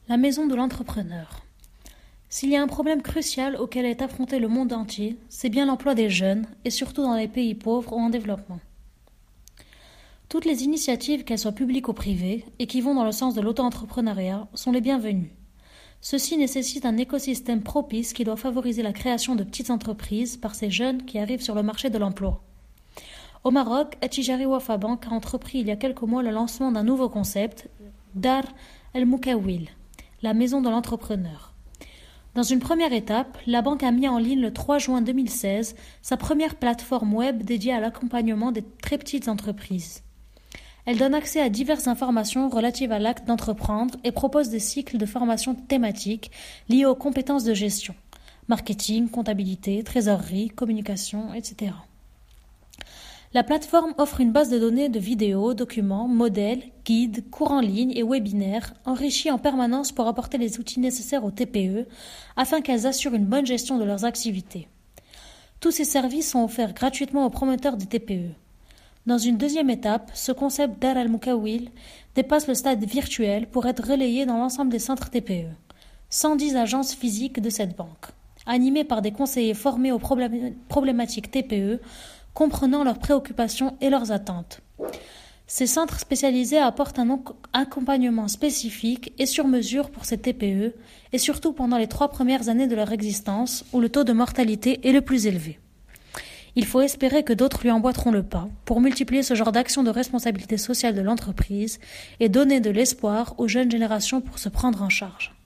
La maison de l'entrepreneur. S'il y a un problème crucial auquel est affronté le monde entier, c'est bien l'emploi des jeunes, et surtout dans les pays pauvres ou en développement. Toutes les initiatives, qu'elles soient publiques ou privées, et qui vont dans le sens de l'auto-entrepreneuriat, sont les bienvenues. Ceci nécessite un écosystème propice qui doit favoriser la création de petites entreprises par ces jeunes qui arrivent sur le marché de l'emploi. Au Maroc, Attijari Wafa Bank a entrepris il y a quelques mois le lancement d'un nouveau concept, Dar El Moukawil, la maison de l'entrepreneur. Dans une première étape, la banque a mis en ligne le 3 juin 2016 sa première plateforme web dédiée à l'accompagnement des très petites entreprises. Elle donne accès à diverses informations relatives à l'acte d'entreprendre et propose des cycles de formation thématiques liés aux compétences de gestion, marketing, comptabilité, trésorerie, communication, etc. La plateforme offre une base de données de vidéos, documents, modèles, guides, cours en ligne et webinaires enrichis en permanence pour apporter les outils nécessaires aux TPE afin qu'elles assurent une bonne gestion de leurs activités. Tous ces services sont offerts gratuitement aux promoteurs des TPE. Dans une deuxième étape, ce concept Dar al-Moukawil dépasse le stade virtuel pour être relayé dans l'ensemble des centres TPE. 110 agences physiques de cette banque, animées par des conseillers formés aux problématiques TPE, comprenant leurs préoccupations et leurs attentes. Ces centres spécialisés apportent un accompagnement spécifique et sur mesure pour ces TPE, et surtout pendant les 3 premières années de leur existence, où le taux de mortalité est le plus élevé. Il faut espérer que d'autres lui emboîteront le pas pour multiplier ce genre d'action de responsabilité sociale de l'entreprise et donner de l'espoir aux jeunes générations pour se prendre en charge.